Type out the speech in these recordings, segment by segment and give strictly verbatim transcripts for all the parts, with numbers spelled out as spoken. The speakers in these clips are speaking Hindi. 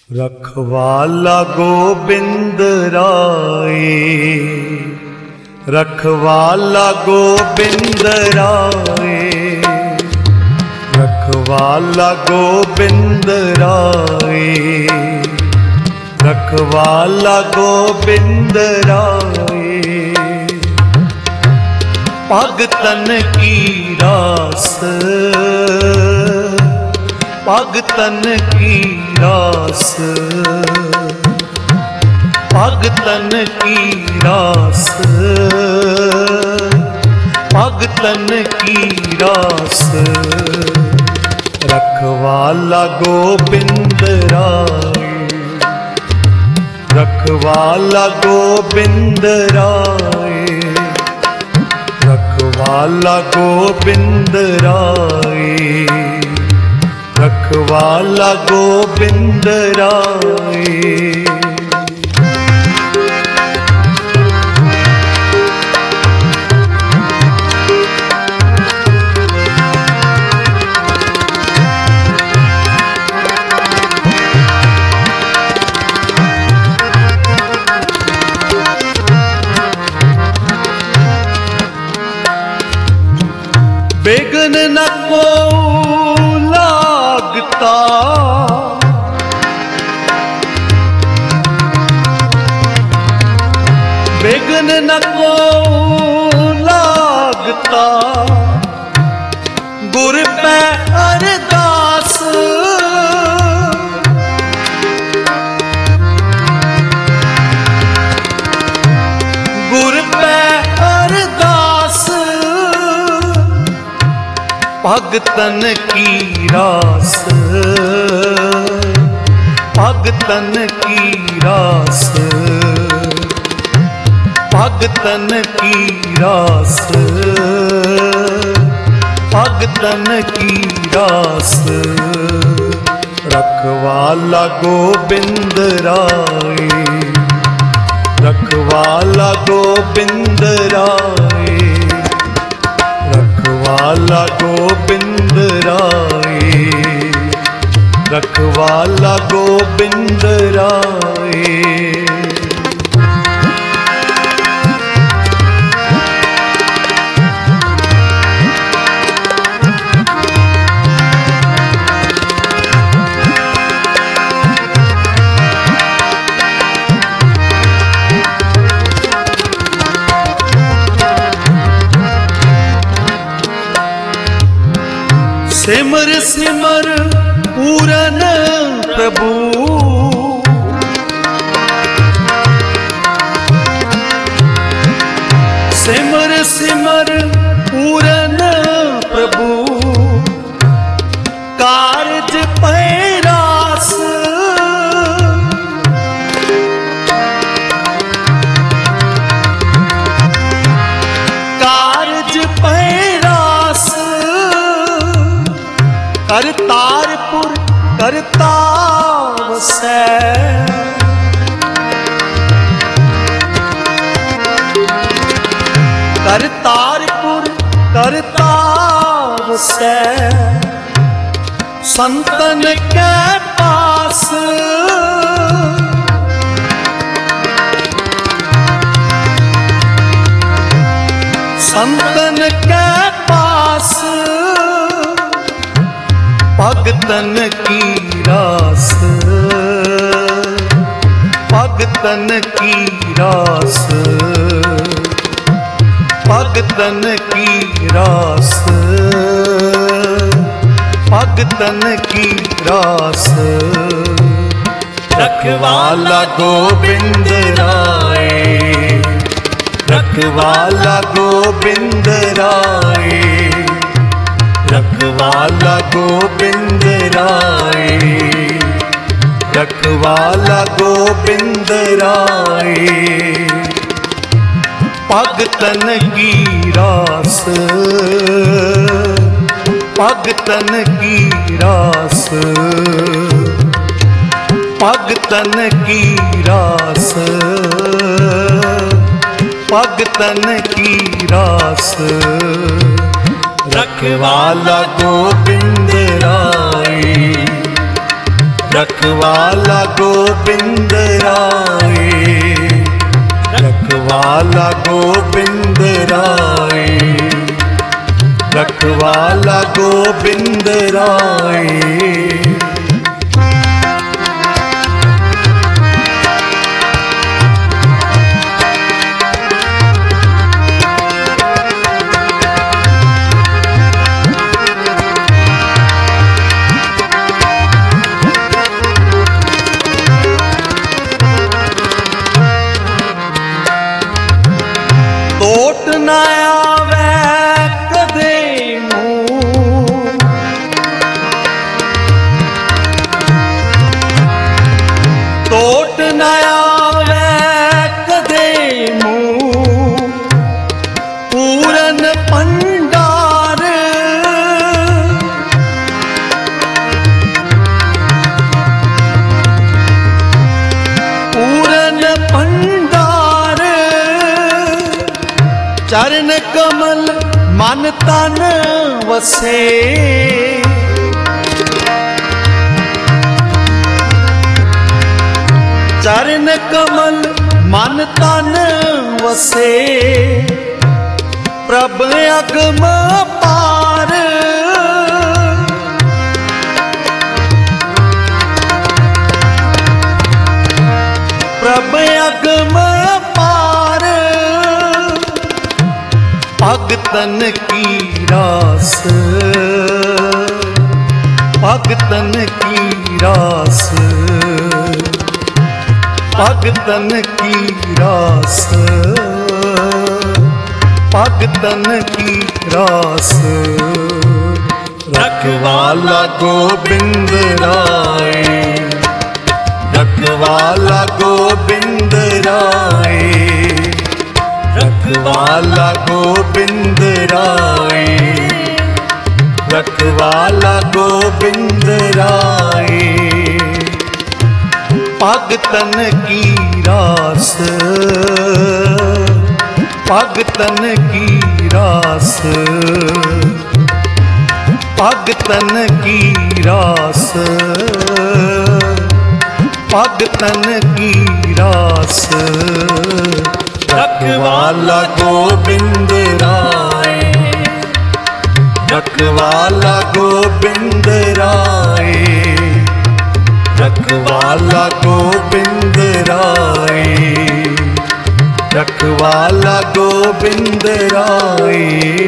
रखवाला गोबिंद राय, रखवाला गोबिंद राय, रखवाला गोबिंद राय, रखवाला गोबिंद राय। भगतन की रास, भगतन की रास, भगतन की रास, भगतन की रास। रखवाला गोबिंद राय, रखवाला गोबिंद राय, रखवाला गोबिंद राय, रखवाला गोबिंद राय। बेगन न को लागता, बेगन न को लागता, गुर पे अरदास, गुर पे अरदास। भगतन की रास, भगतन की रास, भगतन की रास, भगतन की रास। रखवाला गोबिंद राय, रखवाला गोबिंद राय, रखवाला गोबिंद राय, रखवाला गोबिंद राय। सिमर सिमर पूरन प्रभु, सिमर सिमर पूरन प्रभु। कारज पैरास, कारज पैरास। करतारपुर करता वसै, करतारपुर करता वसै। संतन के पास, संतन के पास। भगतन की रास, भगतन की रास, भगतन की रास, भगतन की रास। रखवाला गोबिंद राय, रखवाला गोबिंद राय, रखवाला गोबिंद राय, रखवाला गोबिंद राय। भगतन की रास, भगतन की रास, भगतन की रास, भगतन की रास। रखवाला गोबिंद राय, रखवाला गोबिंद राय, रखवाला गोबिंद राय, रखवाला गोबिंद राय। टोट न आवे कदे मूं, टोट न आवे कदे मूं, पूरन भंडार पूरन भंडार, चरण कमल मन तन वसे, चरण कमल मन तन वसे, प्रभ अगम पार, प्रभ अगम पार, भगतन की रास, भगतन की रास, भगतन की रास, भगतन की रास। रखवाला गोबिंद राय, रखवाला गोबिंद राय, रखवाला गोबिंद राय, रखवाला गोबिंद राय। भगतन की रास, भगतन की रास, भगतन की रास, भगतन की रास। रखवाला गोबिंद राय, रखवाला गोबिंद राय, रखवाला गोबिंद राय, रखवाला गोबिंद राय।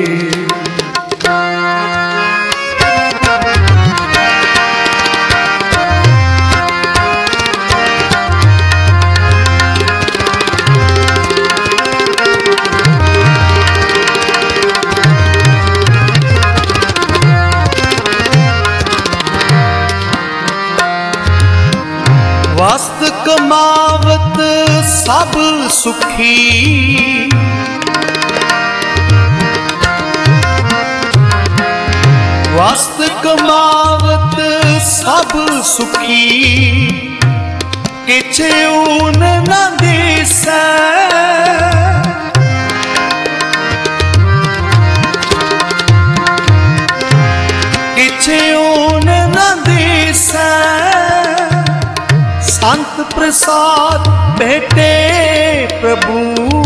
वस्त कमावत सब सुखी, वस्त कमावत सब सुखी, किछ ऊन न दिसै, किछ ऊन न दिसै, संत प्रसाद भेटे प्रभु,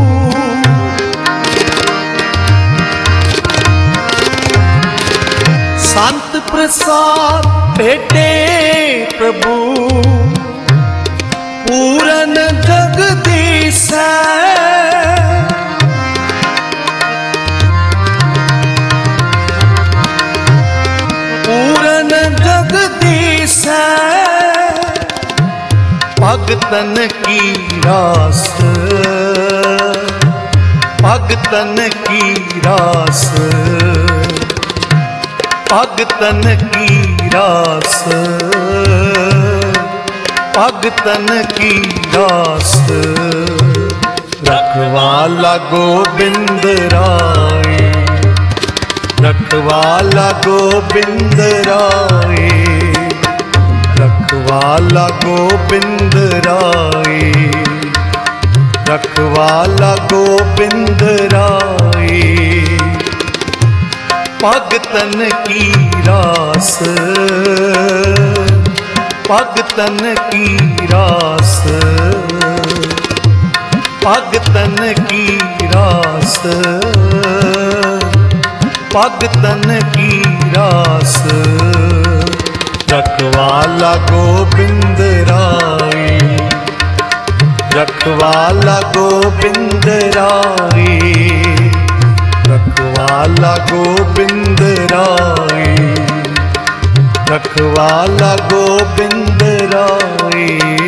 संत प्रसाद भेटे प्रभु, पूरन जगदीशै, पूरन जगदीशै। भगतन की रास, भगतन की रास, भगतन की रास, भगतन की रास। रखवाला गोबिंद राय, रखवाला गोबिंद राय, रखवाला गोबिंद राय, रखवाला गोबिंद राय। भगतन की रास, भगतन की रास, भगतन की रास, भगतन की रास। रखवाला गोबिंद राय, रखवाला गोबिंद राय, रखवाला गोबिंद राय, रखवाला गोबिंद राय।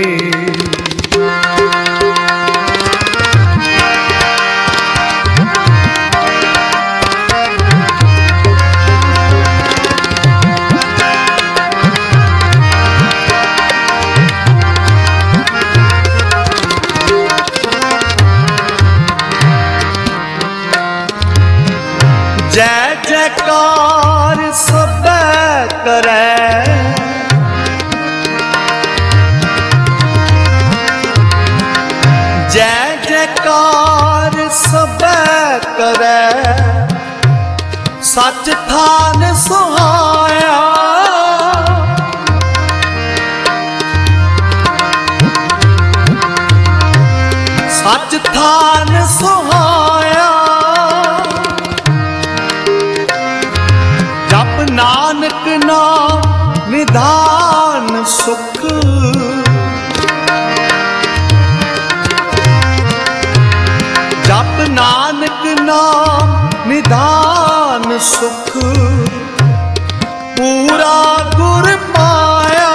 जय जयकार सब करे, जय जयकार सब करे, सच थान सुहाया, सच थान सुहाया। जप नानक नाम निधान सुख, जप नानक नाम निधान सुख, पूरा गुर पाया।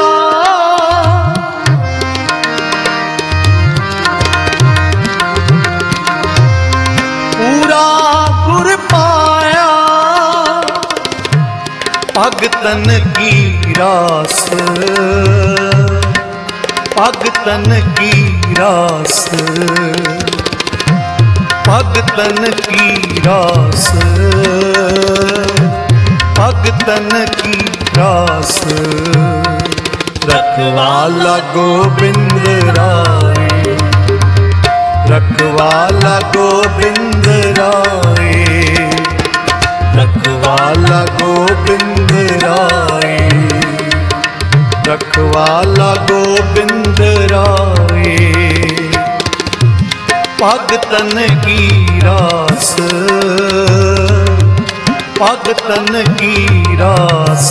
पूरा गुर पाया, भगतन की रास, भगतन की रास, भगतन की रास, भगतन की रास। रखवाला गोबिंद राय, रखवाला गोबिंद राय, रखवाला गोबिंद राय, रखवाला गोबिंद राय। भगतन की रास, भगतन की रास,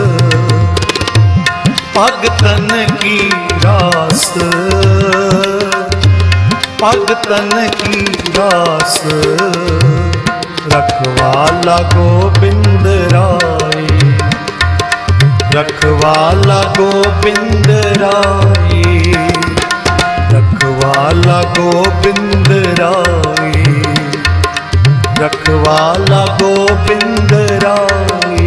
भगतन की रास, भगतन की रास। रखवाला गोबिंद राय, रखवाला गोबिंद राय, रखवाला गोबिंद राय, रखवाला गोबिंद राय,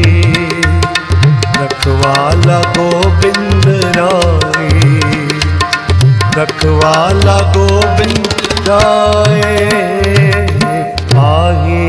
रखवाला गोबिंद राय, रखवाला गोबिंद राय। आहे